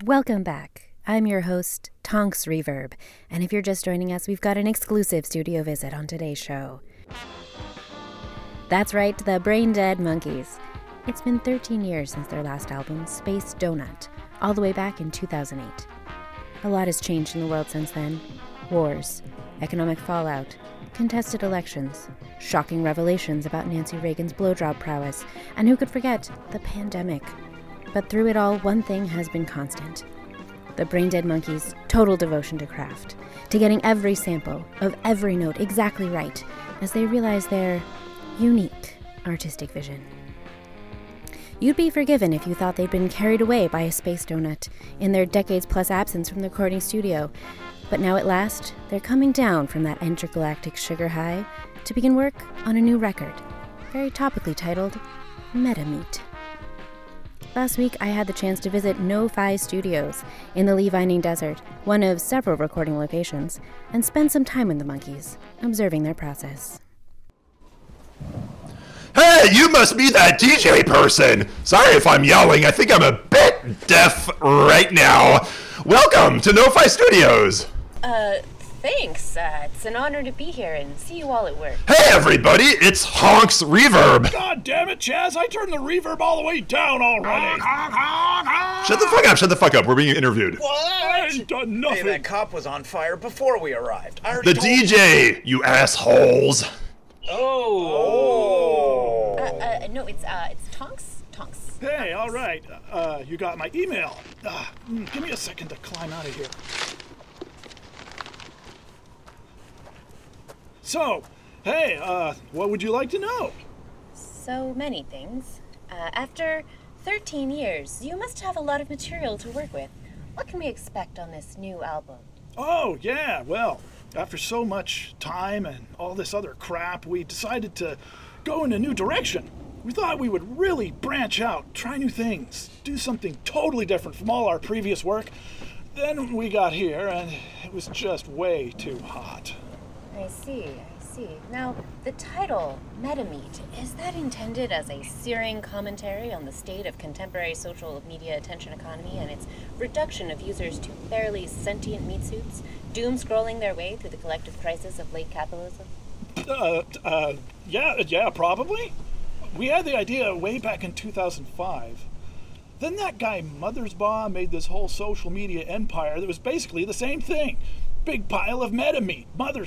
Welcome back. I'm your host, Tonks Reverb, and if you're just joining us, we've got an exclusive studio visit on today's show. That's right, the Brain Dead Monkeys. It's been 13 years since their last album, Space Donut, all the way back in 2008. A lot has changed in the world since then. Wars, economic fallout, contested elections, shocking revelations about Nancy Reagan's blowjob prowess, and who could forget, the pandemic. But through it all, one thing has been constant. The Brain Dead Monkeys' total devotion to craft, to getting every sample of every note exactly right, as they realize their unique artistic vision. You'd be forgiven if you thought they'd been carried away by a space donut in their decades-plus absence from the recording studio, but now at last, they're coming down from that intergalactic sugar high to begin work on a new record, very topically titled Metameat. Last week, I had the chance to visit No-Fi Studios in the Lee Vining Desert, one of several recording locations, and spend some time with the Monkeys, observing their process. Hey, you must be that DJ person! Sorry if I'm yelling, I think I'm a bit deaf right now. Welcome to No-Fi Studios! Thanks. It's an honor to be here and see you all at work. Hey everybody, it's Honks Reverb! God damn it, Chaz, I turned the reverb all the way down already! Shut the fuck up, we're being interviewed. What? I ain't done nothing! Hey, that cop was on fire before we arrived. The DJ, you assholes! Oh! No, it's Tonks? Tonks. Hey, alright, you got my email. Give me a second to climb out of here. So, hey, what would you like to know? So many things. After 13 years, you must have a lot of material to work with. What can we expect on this new album? Oh, yeah, well, after so much time and all this other crap, we decided to go in a new direction. We thought we would really branch out, try new things, do something totally different from all our previous work. Then we got here, and it was just way too hot. I see. Now, the title, Metameat, is that intended as a searing commentary on the state of contemporary social media attention economy and its reduction of users to barely sentient meat suits, doom-scrolling their way through the collective crisis of late capitalism? Yeah, probably. We had the idea way back in 2005. Then that guy Mothersbaugh made this whole social media empire that was basically the same thing. Big pile of Metameat.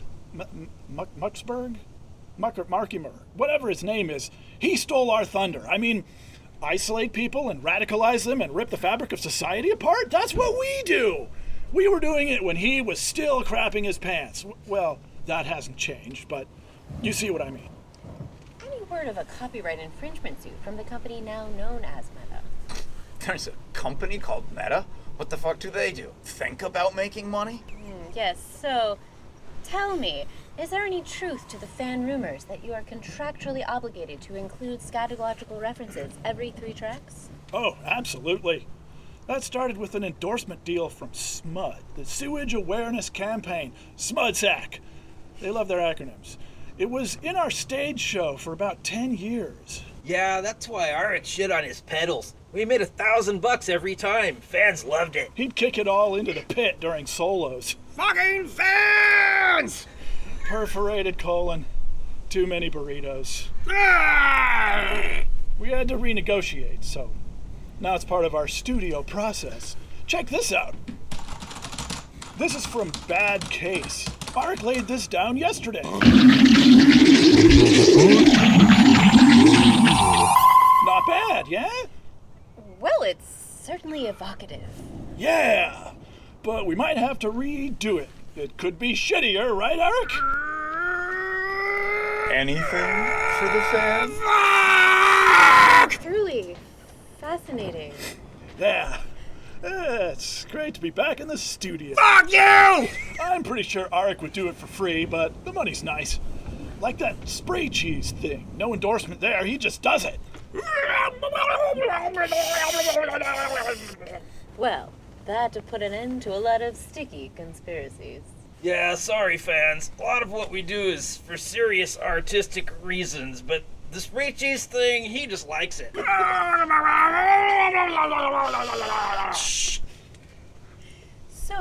Markimer, whatever his name is, he stole our thunder. I mean, isolate people and radicalize them and rip the fabric of society apart? That's what we do! We were doing it when he was still crapping his pants. Well, that hasn't changed, but you see what I mean. Any word of a copyright infringement suit from the company now known as Meta? There's a company called Meta? What the fuck do they do? Think about making money? Yes, so tell me, is there any truth to the fan rumors that you are contractually obligated to include scatological references every 3 tracks? Oh, absolutely. That started with an endorsement deal from SMUD, the Sewage Awareness Campaign, SMUDSAC. They love their acronyms. It was in our stage show for about 10 years. Yeah, that's why Arik shit on his pedals. We made $1,000 every time. Fans loved it. He'd kick it all into the pit during solos. Fucking fans! Perforated colon. Too many burritos. Ah! We had to renegotiate, so now it's part of our studio process. Check this out. This is from Bad Case. Arik laid this down yesterday. Not bad, yeah? Well, it's certainly evocative. Yeah, but we might have to redo it. It could be shittier, right, Arik? Anything for the fans? Truly fascinating. Yeah. It's great to be back in the studio. Fuck you! I'm pretty sure Arik would do it for free, but the money's nice. Like that spray cheese thing. No endorsement there, he just does it. Well, that to put an end to a lot of sticky conspiracies. Yeah, sorry fans. A lot of what we do is for serious artistic reasons, but the spray cheese thing, he just likes it. Shh.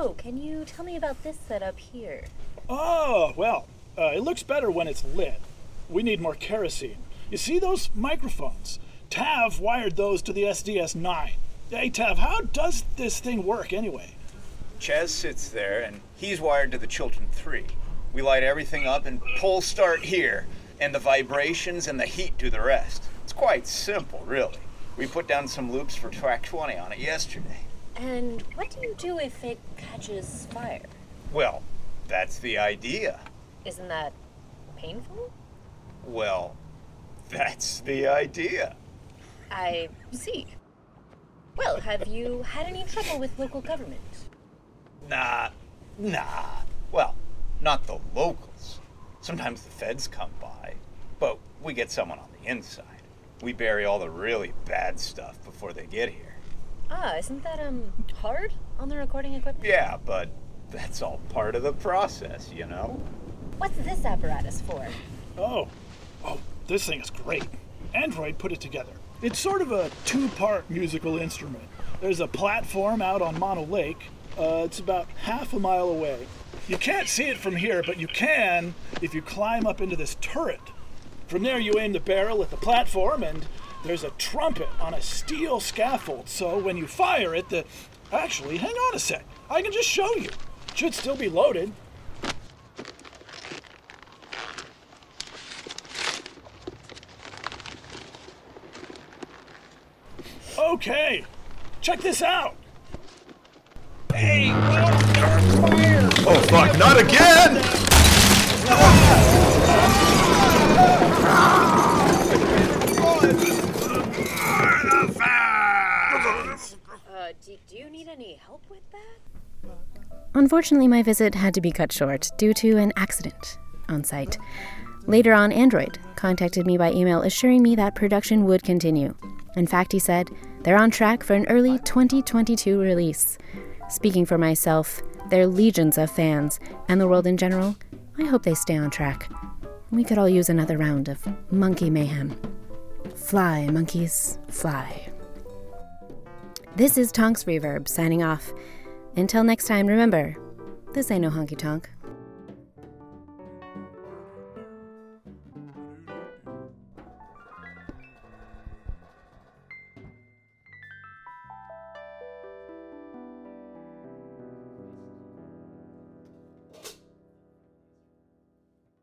So, can you tell me about this setup here? Oh, well, it looks better when it's lit. We need more kerosene. You see those microphones? Tav wired those to the SDS-9. Hey, Tav, how does this thing work anyway? Chaz sits there, and he's wired to the Chilton 3. We light everything up and pull start here, and the vibrations and the heat do the rest. It's quite simple, really. We put down some loops for track 20 on it yesterday. And what do you do if it catches fire? Well, that's the idea. Isn't that painful? Well, that's the idea. I see. Well, have you had any trouble with local government? Nah. Well, not the locals. Sometimes the feds come by, but we get someone on the inside. We bury all the really bad stuff before they get here. Isn't that, hard on the recording equipment? Yeah, but that's all part of the process, you know? What's this apparatus for? Oh, this thing is great. Android put it together. It's sort of a two-part musical instrument. There's a platform out on Mono Lake. It's about half a mile away. You can't see it from here, but you can if you climb up into this turret. From there, you aim the barrel at the platform, and there's a trumpet on a steel scaffold, so when you fire it, Actually, hang on a sec. I can just show you. It should still be loaded. Okay, check this out. Hey, whoa, fire! Oh fuck, not again! Do you need any help with that? Unfortunately, my visit had to be cut short due to an accident on site. Later on, Android contacted me by email assuring me that production would continue. In fact, he said they're on track for an early 2022 release. Speaking for myself, they're legions of fans, and the world in general, I hope they stay on track. We could all use another round of monkey mayhem. Fly, monkeys, fly. This is Tonks Reverb signing off. Until next time, remember, this ain't no honky tonk.